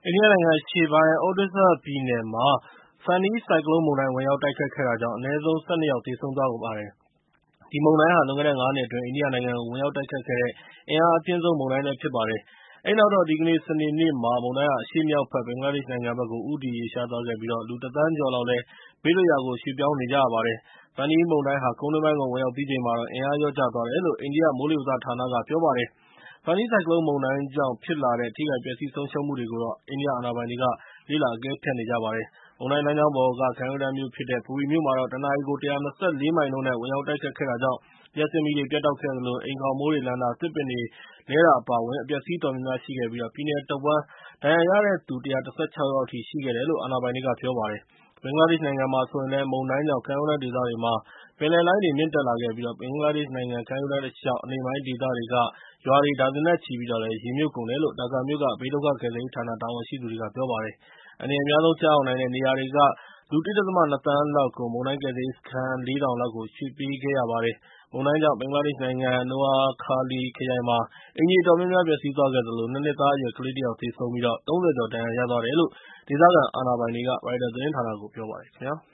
အိန္ဒိယနိုင်ငံအရှေ့ပိုင်း Odisha ပြည်နယ်မှာ Fani ဆိုင်ကလုန်းမုန်တိုင်း ဝင်ရောက်တိုက်ခတ်ခဲ့တာကြောင့် အနည်းဆုံး ၁၂ ယောက် သေဆုံးသွားပါတယ်။ ဒီမုန်တိုင်းဟာ လွန်ခဲ့တဲ့ ၅ နှစ်အတွင်း အိန္ဒိယနိုင်ငံကို ဝင်ရောက်တိုက်ခတ်ခဲ့တဲ့ အင်အားအပြင်းဆုံး မုန်တိုင်းလည်းဖြစ်ပါတယ်။ အဲဒီနောက်တော့ ဒီကနေ့ စနေနေ့မှာ မုန်တိုင်းဟာ အရှေ့မြောက်ဘက် ဘင်္ဂလားဒေ့ရှ်နိုင်ငံဘက်ကို ဦးတည်ရွေ့လျားသွားခဲ့ပြီး လူ ၁ သန်းကျော်လောက်လည်း ဘေးလွတ်ရာကို ရွှေ့ပြောင်းနေကြရပါတယ်။ Fani မုန်တိုင်းဟာ ကုန်းတွင်းပိုင်းကို ဝင်ရောက်ပြီးချိန်မှာတော့ အင်အားလျော့ကျသွားတယ်လို့ အိန္ဒိယမိုးလေဝသဌာနက ပြောပါတယ်။ Fani ဆိုင်ကလုန်းမုန်တိုင်းကြောင့် ဖြစ်လာတဲ့ ထိခိုက်ပျက်စီးဆုံးရှုံးမှုတွေကိုတော့ အိန္ဒိယအာဏာပိုင်တွေက လေ့လာအကဲဖြတ်နေကြပါတယ်။ မုန်တိုင်းလမ်းကြောင်းပေါ်က ကမ်းရိုးတန်းမြို့ဖြစ်တဲ့ Puri မြို့မှာတော့ တနာရီကို ၁၂၄ မိုင်နှုန်းနဲ့ ဝင်ရောက်တိုက်ခတ်ခဲ့တာကြောင့် လျှပ်စစ်မီးတွေ ပြတ်တောက်ခဲ့သလို အိမ်ခေါင်မိုးတွေလန်တာ၊ သစ်ပင်တွေလဲတာ အပါအဝင် အပျက်အစီးအတော်များများရှိခဲ့ပြီး ပြည်နယ်တဝန်း ဒဏ်ရာရတဲ့သူ ၁၁၆ ယောက်အထိ ရှိခဲ့တယ်လို့ အာဏာပိုင်တွေက ပြောပါတယ်။ ဘင်္ဂလားဒေ့ရှ်နိုင်ငံမှာဆိုရင်လည်း မုန်တိုင်းကြောင့် ကမ်းရိုးတန်းဒေသတွေမှာ ပင်လယ်လှိုင်းတွေမြင့်တက်လာခဲ့ပြီး ဘင်္ဂလားဒေ့ရှ်နိုင်ငံ ကမ်းရိုးတန်းတလျှောက် အနိမ့်ပိုင်းဒေသတွေက ရွာတွေ ဒါဇင်နဲ့ချီပြီး ရေမြုပ်ကုန်တယ်လို့ ဒါကာမြို့က ဘေးဒုက္ခကယ်ဆယ်ရေးဌာန တာဝန်ရှိသူတွေက ပြောပါတယ်။ အန္တရာယ်အများဆုံး ကျရောက်နိုင်တဲ့နေရာတွေက လူ ၁.၂ သန်းလောက်ကို မုန်တိုင်းကယ်ဆယ်ရေးစခန်း ၄,၀၀၀ လောက်ကို ရွှေ့ပေးခဲ့ရပါတယ်။ မုန်တိုင်းကြောင့် ဘင်္ဂလားဒေ့ရှ်နိုင်ငံ Noakhali ခရိုင်မှာ အိမ်ခြေအတော်များများ ပျက်စီးသွားခဲ့သလို ၂ နှစ်သားအရွယ် ကလေးတယောက် သေဆုံးပြီး ၃၀ ကျော် ဒဏ်ရာရသွားတယ်လို့ ဒေသခံအာဏာပိုင်တွေက ရိုက်တာသတင်းဌာနကို ပြောပါတယ်ခင်ဗျာ။